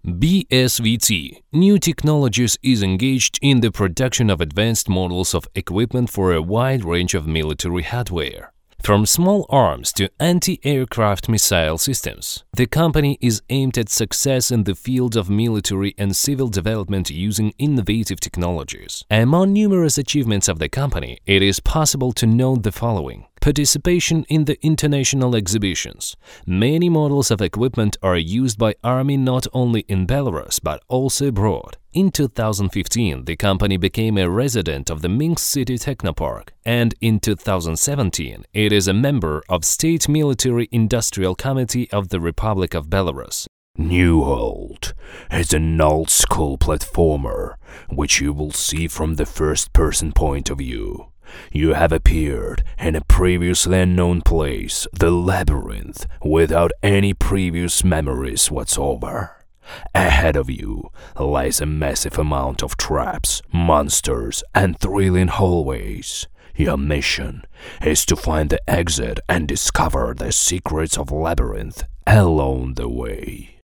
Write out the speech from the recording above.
BSVT New Technologies is engaged in the production of advanced models of equipment for a wide range of military hardware. From small arms to anti-aircraft missile systems, the company is aimed at success in the field of military and civil development using innovative technologies. Among numerous achievements of the company, it is possible to note the following. Participation in the international exhibitions. Many models of equipment are used by Army not only in Belarus but also abroad. In 2015, the company became a resident of the Minsk City Technopark, and in 2017, it is a member of State Military Industrial Committee of the Republic of Belarus. New World is an old-school platformer, which you will see from the first-person point of view. You have appeared in a previously unknown place, the labyrinth, without any previous memories whatsoever. Ahead of you lies a massive amount of traps, monsters, and thrilling hallways. Your mission is to find the exit and discover the secrets of labyrinth along the way.